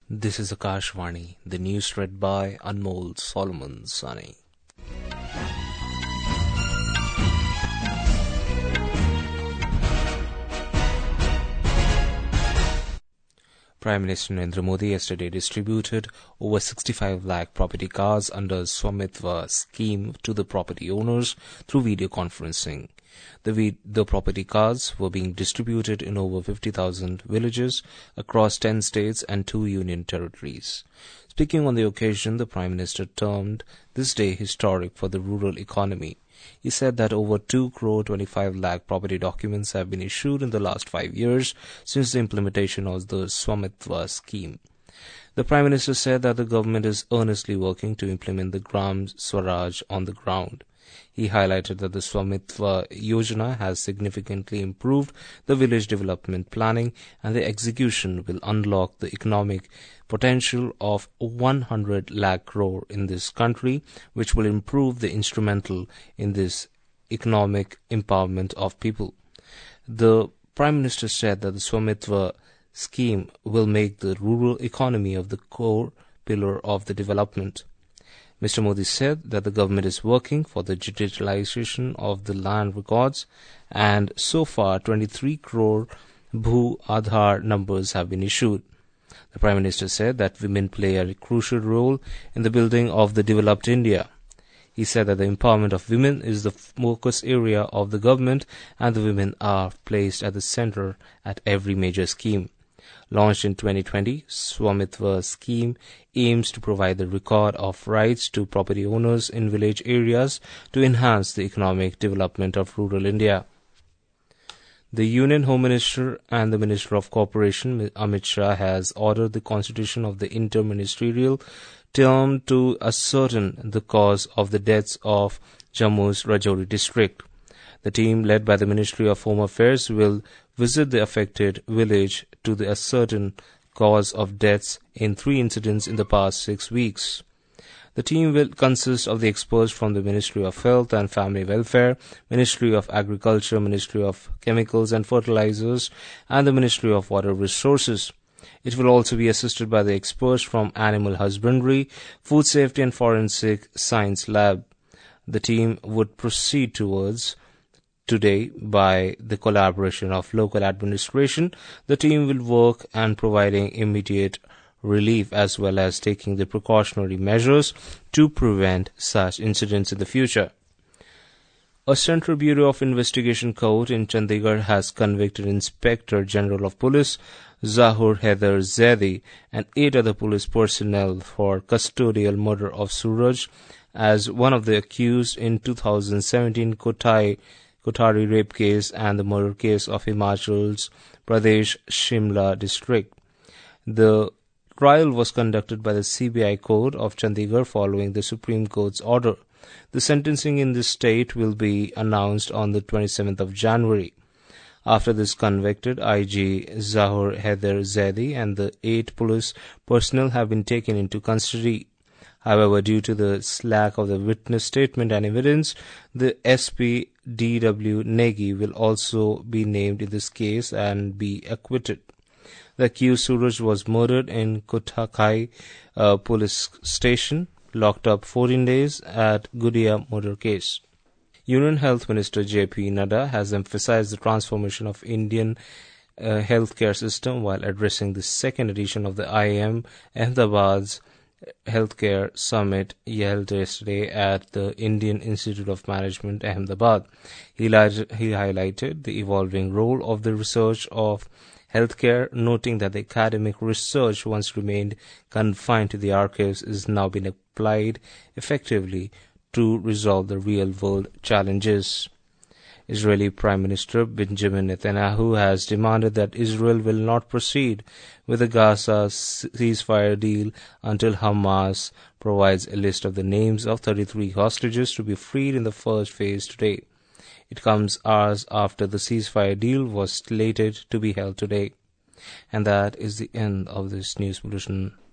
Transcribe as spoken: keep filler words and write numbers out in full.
This is Akashvani, the news read by Anmol Solomon Sani. Prime Minister Narendra Modi yesterday distributed over sixty-five lakh property cards under Swamitva scheme to the property owners through video conferencing. The, v- the property cards were being distributed in over fifty thousand villages across ten states and two union territories. Speaking on the occasion, the Prime Minister termed this day historic for the rural economy. He said that over two crore twenty-five lakh property documents have been issued in the last five years since the implementation of the Swamitva scheme. The Prime Minister said that the government is earnestly working to implement the Gram Swaraj on the ground. He highlighted that the Swamitva Yojana has significantly improved the village development planning, and the execution will unlock the economic potential of one hundred lakh crore in this country, which will improve the instrumental in this economic empowerment of people. The Prime Minister said that the Swamitva scheme will make the rural economy of the core pillar of the development. Mister Modi said that the government is working for the digitalization of the land records, and so far twenty-three crore Bhu Aadhaar numbers have been issued. The Prime Minister said that women play a crucial role in the building of the developed India. He said that the empowerment of women is the focus area of the government, and the women are placed at the center at every major scheme. Launched in twenty twenty, Swamitva scheme aims to provide the record of rights to property owners in village areas to enhance the economic development of rural India. The Union Home Minister and the Minister of Corporation, Amit Shah, has ordered the constitution of the interministerial team to ascertain the cause of the deaths of Jammu's Rajouri district. The team, led by the Ministry of Home Affairs, will visit the affected village to the ascertain cause of deaths in three incidents in the past six weeks. The team will consist of the experts from the Ministry of Health and Family Welfare, Ministry of Agriculture, Ministry of Chemicals and Fertilizers, and the Ministry of Water Resources. It will also be assisted by the experts from Animal Husbandry, Food Safety and Forensic Science Lab. The team would proceed towards Today, by the collaboration of local administration, the team will work and providing immediate relief as well as taking the precautionary measures to prevent such incidents in the future. A Central Bureau of Investigation court in Chandigarh has convicted Inspector General of Police Zahur Haider Zaidi and eight other police personnel for custodial murder of Suraj as one of the accused in two thousand seventeen Kotai Kotari rape case and the murder case of Himachal Pradesh Shimla district. The trial was conducted by the C B I Court of Chandigarh following the Supreme Court's order. The sentencing in this state will be announced on the twenty-seventh of January. After this convicted, I G Zahur Haider Zaidi and the eight police personnel have been taken into custody. However, due to the lack of the witness statement and evidence, the S P D W Negi will also be named in this case and be acquitted. The accused Suraj was murdered in Kotakai uh, police station, locked up fourteen days at Gudia murder case. Union Health Minister J P Nadda has emphasized the transformation of Indian uh, healthcare system while addressing the second edition of the I I M Ahmedabad's Healthcare Summit held yesterday at the Indian Institute of Management, Ahmedabad. He, lighted, he highlighted the evolving role of the research of healthcare, noting that the academic research once remained confined to the archives is now being applied effectively to resolve the real-world challenges. Israeli Prime Minister Benjamin Netanyahu has demanded that Israel will not proceed with the Gaza ceasefire deal until Hamas provides a list of the names of thirty-three hostages to be freed in the first phase today. It comes hours after the ceasefire deal was slated to be held today. And that is the end of this news bulletin.